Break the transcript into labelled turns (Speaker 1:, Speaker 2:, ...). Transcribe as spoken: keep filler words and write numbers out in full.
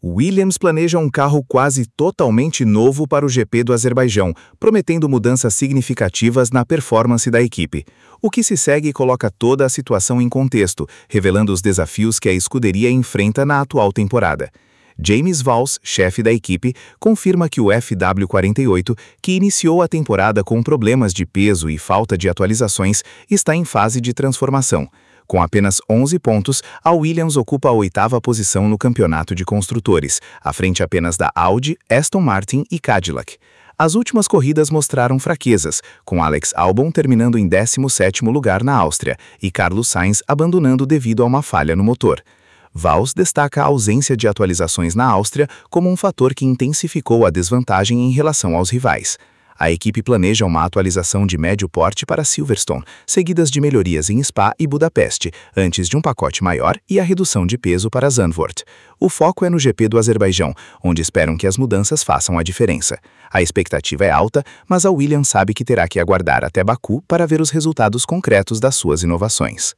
Speaker 1: Williams planeja um carro quase totalmente novo para o G P do Azerbaijão, prometendo mudanças significativas na performance da equipe. O que se segue coloca toda a situação em contexto, revelando os desafios que a escuderia enfrenta na atual temporada. James Vowles, chefe da equipe, confirma que o F W quarenta e oito, que iniciou a temporada com problemas de peso e falta de atualizações, está em fase de transformação. Com apenas onze pontos, a Williams ocupa a oitava posição no campeonato de construtores, à frente apenas da Audi, Aston Martin e Cadillac. As últimas corridas mostraram fraquezas, com Alex Albon terminando em décimo sétimo lugar na Áustria e Carlos Sainz abandonando devido a uma falha no motor. Vowles destaca a ausência de atualizações na Áustria como um fator que intensificou a desvantagem em relação aos rivais. A equipe planeja uma atualização de médio porte para Silverstone, seguidas de melhorias em Spa e Budapeste, antes de um pacote maior e a redução de peso para Zandvoort. O foco é no G P do Azerbaijão, onde esperam que as mudanças façam a diferença. A expectativa é alta, mas a Williams sabe que terá que aguardar até Baku para ver os resultados concretos das suas inovações.